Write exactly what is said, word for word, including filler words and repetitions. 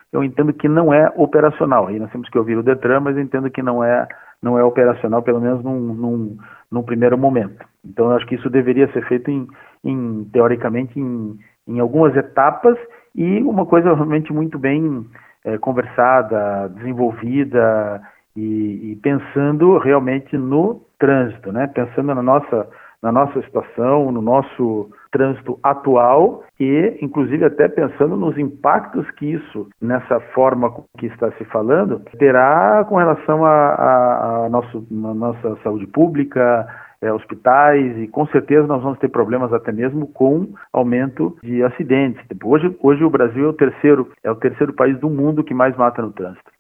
eu entendo que não é operacional. Aí nós temos que ouvir o Detran, mas eu entendo que não é, não é operacional, pelo menos num, num, num primeiro momento. Então, eu acho que isso deveria ser feito, em, em, teoricamente, em, em algumas etapas, e uma coisa realmente muito bem é, conversada, desenvolvida, e, e pensando realmente no trânsito, né? Pensando na nossa, na nossa situação, no nosso trânsito atual e, inclusive, até pensando nos impactos que isso, nessa forma que está se falando, terá com relação a, a, a, nosso, a nossa saúde pública, é, hospitais, e com certeza nós vamos ter problemas até mesmo com aumento de acidentes. Hoje, hoje o Brasil é o terceiro, é o terceiro país do mundo que mais mata no trânsito.